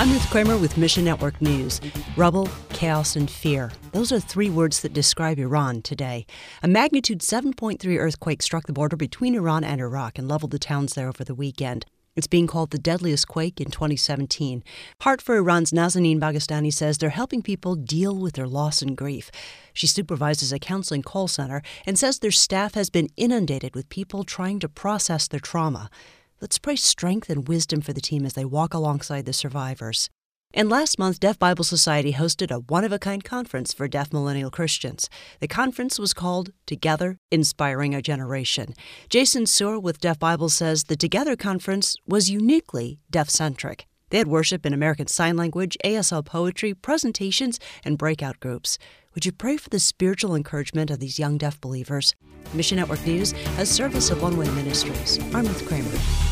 I'm Ruth Kramer with Mission Network News. Rubble, chaos, and fear. Those are three words that describe Iran today. A magnitude 7.3 earthquake struck the border between Iran and Iraq and leveled the towns there over the weekend. It's being called the deadliest quake in 2017. Heart for Iran's Nazanin Bagistani says they're helping people deal with their loss and grief. She supervises a counseling call center and says their staff has been inundated with people trying to process their trauma. Let's pray strength and wisdom for the team as they walk alongside the survivors. And last month, Deaf Bible Society hosted a one-of-a-kind conference for deaf millennial Christians. The conference was called Together, Inspiring a Generation. Jason Sear with Deaf Bible says the Together conference was uniquely deaf-centric. They had worship in American Sign Language, ASL poetry, presentations, and breakout groups. Would you pray for the spiritual encouragement of these young deaf believers? Mission Network News has service of One Way Ministries. I'm Ruth Kramer.